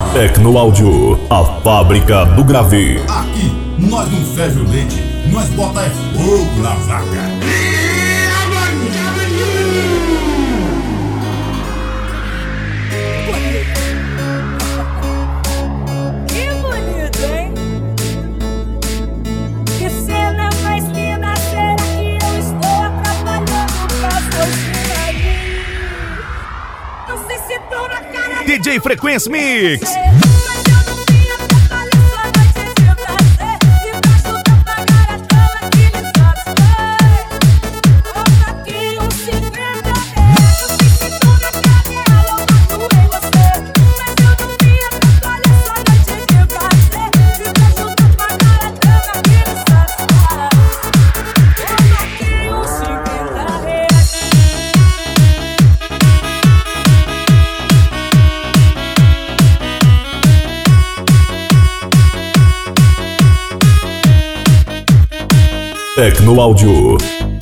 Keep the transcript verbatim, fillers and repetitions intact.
Tecnoáudio, a fábrica do grave. Aqui, nós não ferve o leite, nós bota é fogo na vaca. Que bonito, hein? Que cena mais linda, será que eu estou atrapalhando pra você aí? Não sei se tô na cara D J Frequência Mix. Tecnoáudio.